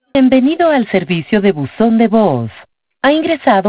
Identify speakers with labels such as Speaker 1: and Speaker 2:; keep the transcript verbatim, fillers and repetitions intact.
Speaker 1: Bienvenido al servicio de buzón de voz. Ha ingresado